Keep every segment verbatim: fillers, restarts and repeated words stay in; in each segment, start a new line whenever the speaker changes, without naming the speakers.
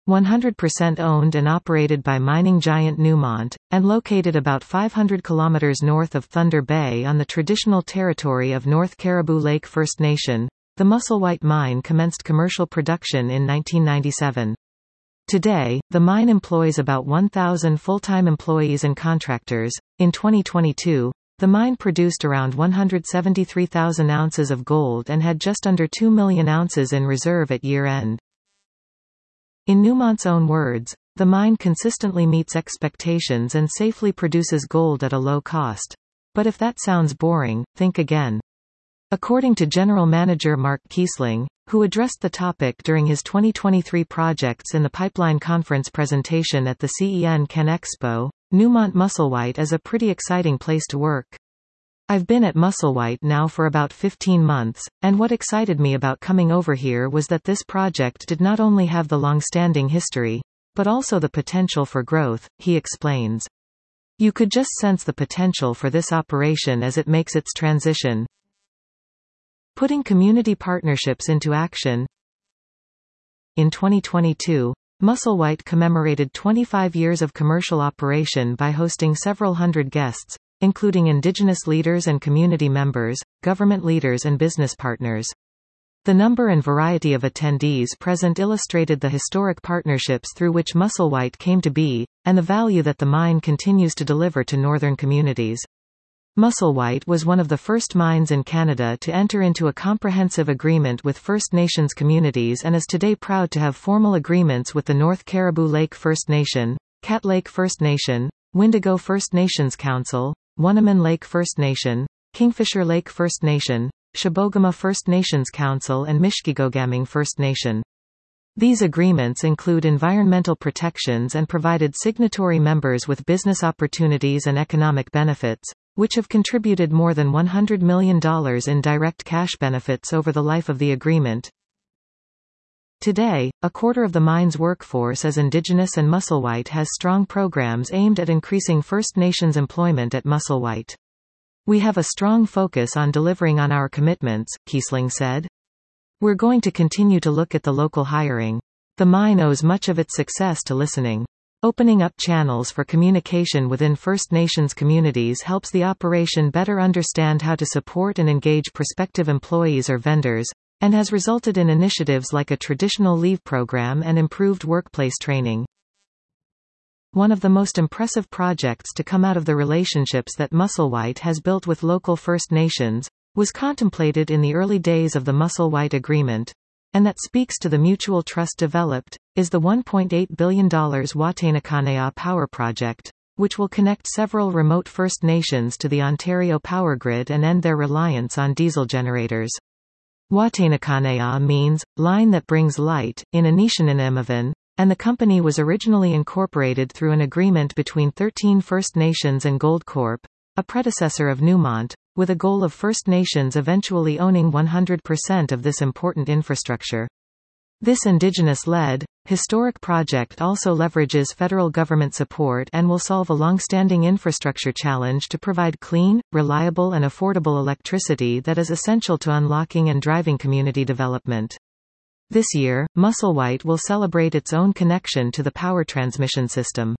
one hundred percent owned and operated by mining giant Newmont, and located about five hundred kilometers north of Thunder Bay on the traditional territory of North Caribou Lake First Nation. The Musselwhite mine commenced commercial production in nineteen ninety-seven. Today, the mine employs about one thousand full-time employees and contractors. In twenty twenty-two, the mine produced around one hundred seventy-three thousand ounces of gold and had just under two million ounces in reserve at year-end. In Newmont's own words, the mine consistently meets expectations and safely produces gold at a low cost. But if that sounds boring, think again. According to General Manager Mark Kiesling, who addressed the topic during his twenty twenty-three Projects in the Pipeline Conference presentation at the C E N Ken Expo, Newmont Musselwhite is a pretty exciting place to work. I've been at Musselwhite now for about fifteen months, and what excited me about coming over here was that this project did not only have the long-standing history, but also the potential for growth, he explains. You could just sense the potential for this operation as it makes its transition. Putting community partnerships into action. In twenty twenty-two, Musselwhite commemorated twenty-five years of commercial operation by hosting several hundred guests, including indigenous leaders and community members, government leaders and business partners. The number and variety of attendees present illustrated the historic partnerships through which Musselwhite came to be, and the value that the mine continues to deliver to northern communities. Musselwhite was one of the first mines in Canada to enter into a comprehensive agreement with First Nations communities and is today proud to have formal agreements with the North Caribou Lake First Nation, Cat Lake First Nation, Windigo First Nations Council, Wunnaman Lake First Nation, Kingfisher Lake First Nation, Shibogama First Nations Council and Mishkigogaming First Nation. These agreements include environmental protections and provided signatory members with business opportunities and economic benefits, which have contributed more than one hundred million dollars in direct cash benefits over the life of the agreement. Today, a quarter of the mine's workforce is Indigenous, and Musselwhite has strong programs aimed at increasing First Nations employment at Musselwhite. We have a strong focus on delivering on our commitments, Kiesling said. We're going to continue to look at the local hiring. The mine owes much of its success to listening. Opening up channels for communication within First Nations communities helps the operation better understand how to support and engage prospective employees or vendors, and has resulted in initiatives like a traditional leave program and improved workplace training. One of the most impressive projects to come out of the relationships that Musselwhite has built with local First Nations was contemplated in the early days of the Musselwhite Agreement, and that speaks to the mutual trust developed, is the one point eight billion dollars Wataynikaneyap Power Project, which will connect several remote First Nations to the Ontario power grid and end their reliance on diesel generators. Wataynikaneyap means, line that brings light, in Anishinaabe, and the company was originally incorporated through an agreement between thirteen First Nations and Goldcorp, a predecessor of Newmont, with a goal of First Nations eventually owning one hundred percent of this important infrastructure. This Indigenous-led, historic project also leverages federal government support and will solve a long-standing infrastructure challenge to provide clean, reliable and affordable electricity that is essential to unlocking and driving community development. This year, Musselwhite will celebrate its own connection to the power transmission system.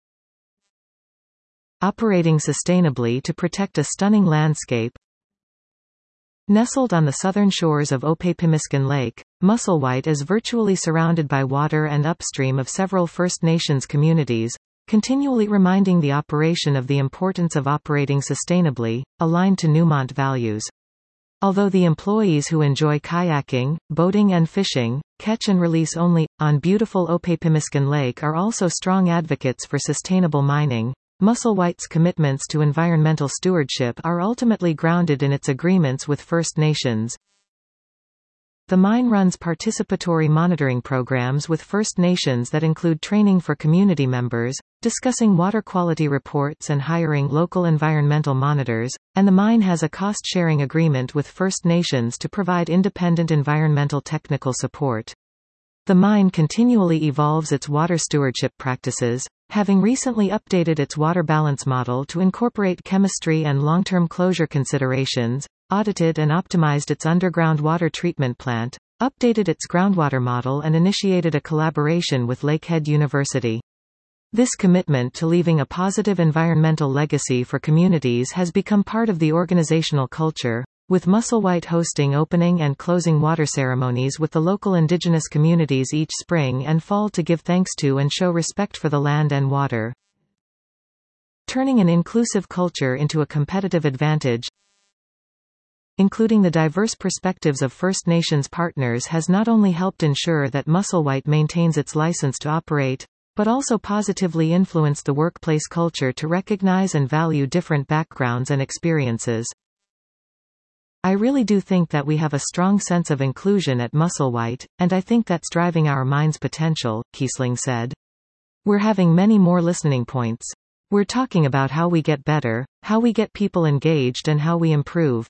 Operating sustainably to protect a stunning landscape. Nestled on the southern shores of Opapimiskin Lake, Musselwhite is virtually surrounded by water and upstream of several First Nations communities, continually reminding the operation of the importance of operating sustainably, aligned to Newmont values. Although the employees who enjoy kayaking, boating and fishing, catch and release only, on beautiful Opapimiskin Lake are also strong advocates for sustainable mining, Musselwhite's commitments to environmental stewardship are ultimately grounded in its agreements with First Nations. The mine runs participatory monitoring programs with First Nations that include training for community members, discussing water quality reports and hiring local environmental monitors, and the mine has a cost-sharing agreement with First Nations to provide independent environmental technical support. The mine continually evolves its water stewardship practices, having recently updated its water balance model to incorporate chemistry and long-term closure considerations, audited and optimized its underground water treatment plant, updated its groundwater model and initiated a collaboration with Lakehead University. This commitment to leaving a positive environmental legacy for communities has become part of the organizational culture, with Musselwhite hosting opening and closing water ceremonies with the local indigenous communities each spring and fall to give thanks to and show respect for the land and water. Turning an inclusive culture into a competitive advantage, including the diverse perspectives of First Nations partners has not only helped ensure that Musselwhite maintains its license to operate, but also positively influenced the workplace culture to recognize and value different backgrounds and experiences. I really do think that we have a strong sense of inclusion at Musselwhite, and I think that's driving our mine's potential, Kiesling said. We're having many more listening points. We're talking about how we get better, how we get people engaged and how we improve.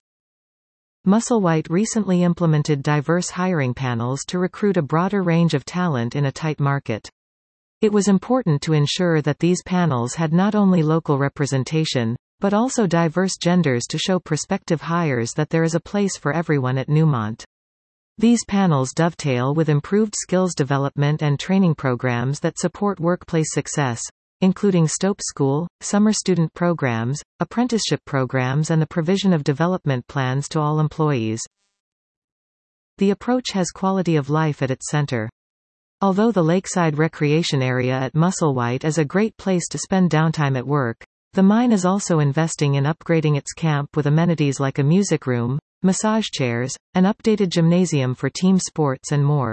Musselwhite recently implemented diverse hiring panels to recruit a broader range of talent in a tight market. It was important to ensure that these panels had not only local representation, but also diverse genders to show prospective hires that there is a place for everyone at Newmont. These panels dovetail with improved skills development and training programs that support workplace success, including Stope School, summer student programs, apprenticeship programs and the provision of development plans to all employees. The approach has quality of life at its center. Although the lakeside recreation area at Musselwhite is a great place to spend downtime at work, the mine is also investing in upgrading its camp with amenities like a music room, massage chairs, an updated gymnasium for team sports and more.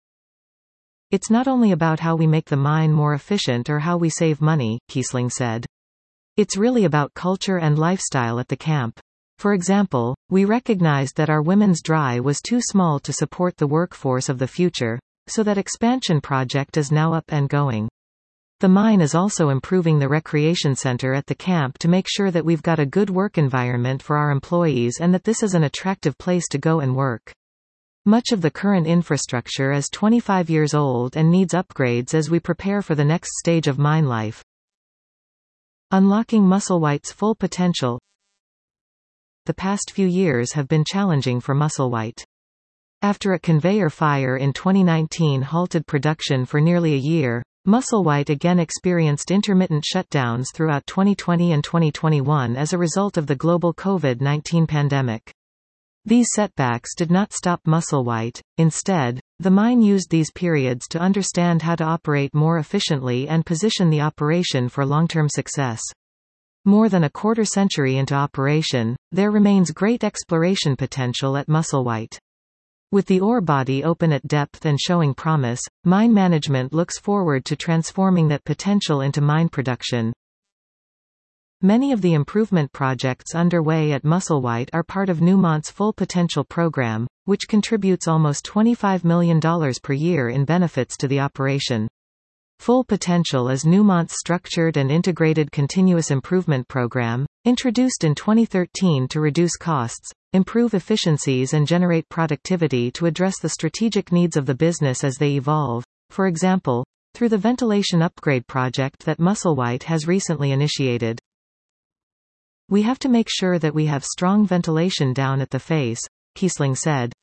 It's not only about how we make the mine more efficient or how we save money, Kiesling said. It's really about culture and lifestyle at the camp. For example, we recognized that our women's dry was too small to support the workforce of the future, so that expansion project is now up and going. The mine is also improving the recreation center at the camp to make sure that we've got a good work environment for our employees and that this is an attractive place to go and work. Much of the current infrastructure is twenty-five years old and needs upgrades as we prepare for the next stage of mine life. Unlocking Musselwhite's full potential. The past few years have been challenging for Musselwhite. After a conveyor fire in twenty nineteen halted production for nearly a year, Musselwhite again experienced intermittent shutdowns throughout twenty twenty and twenty twenty-one as a result of the global COVID nineteen pandemic. These setbacks did not stop Musselwhite. Instead, the mine used these periods to understand how to operate more efficiently and position the operation for long-term success. More than a quarter century into operation, there remains great exploration potential at Musselwhite. With the ore body open at depth and showing promise, mine management looks forward to transforming that potential into mine production. Many of the improvement projects underway at Musselwhite are part of Newmont's Full Potential program, which contributes almost twenty-five million dollars per year in benefits to the operation. Full Potential is Newmont's structured and integrated continuous improvement program, introduced in twenty thirteen to reduce costs, improve efficiencies and generate productivity to address the strategic needs of the business as they evolve, for example, through the ventilation upgrade project that Musselwhite has recently initiated. We have to make sure that we have strong ventilation down at the face, Kiesling said.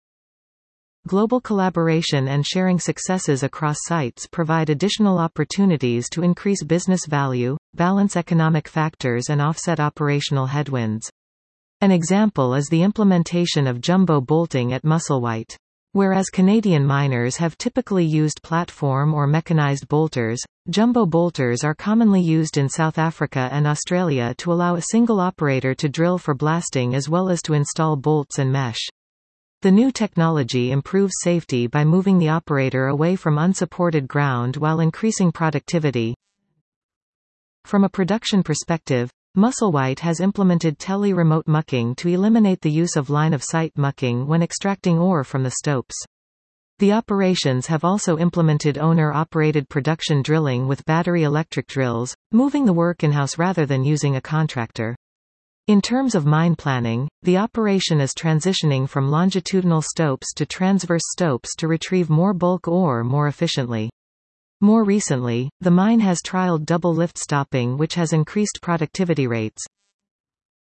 Global collaboration and sharing successes across sites provide additional opportunities to increase business value, balance economic factors and offset operational headwinds. An example is the implementation of jumbo bolting at Musselwhite. Whereas Canadian miners have typically used platform or mechanized bolters, jumbo bolters are commonly used in South Africa and Australia to allow a single operator to drill for blasting as well as to install bolts and mesh. The new technology improves safety by moving the operator away from unsupported ground while increasing productivity. From a production perspective, Musselwhite has implemented tele-remote mucking to eliminate the use of line-of-sight mucking when extracting ore from the stopes. The operations have also implemented owner-operated production drilling with battery electric drills, moving the work in-house rather than using a contractor. In terms of mine planning, the operation is transitioning from longitudinal stopes to transverse stopes to retrieve more bulk ore more efficiently. More recently, the mine has trialed double lift stopping, which has increased productivity rates.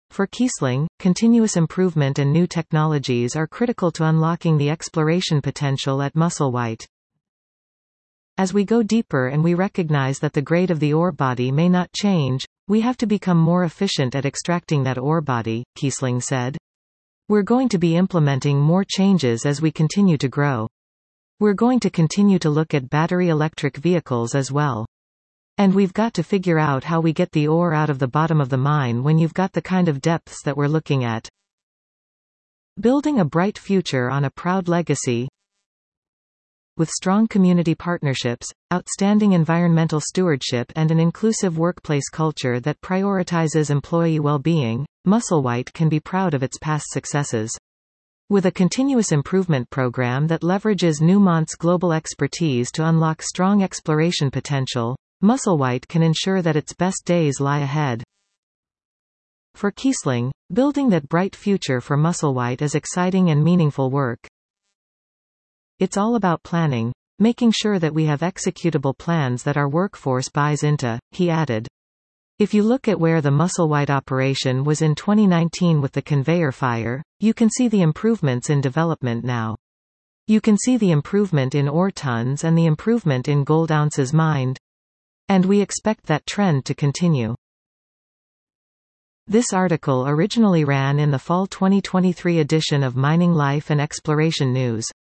For Kiesling, continuous improvement and new technologies are critical to unlocking the exploration potential at Musselwhite. As we go deeper and we recognize that the grade of the ore body may not change, we have to become more efficient at extracting that ore body, Kiesling said. We're going to be implementing more changes as we continue to grow. We're going to continue to look at battery electric vehicles as well. And we've got to figure out how we get the ore out of the bottom of the mine when you've got the kind of depths that we're looking at. Building a bright future on a proud legacy. With strong community partnerships, outstanding environmental stewardship and an inclusive workplace culture that prioritizes employee well-being, Musselwhite can be proud of its past successes. With a continuous improvement program that leverages Newmont's global expertise to unlock strong exploration potential, Musselwhite can ensure that its best days lie ahead. For Kiesling, building that bright future for Musselwhite is exciting and meaningful work. It's all about planning, making sure that we have executable plans that our workforce buys into, he added. If you look at where the Musselwhite operation was in twenty nineteen with the conveyor fire, you can see the improvements in development now. You can see the improvement in ore tons and the improvement in gold ounces mined. And we expect that trend to continue. This article originally ran in the fall twenty twenty-three edition of Mining Life and Exploration News.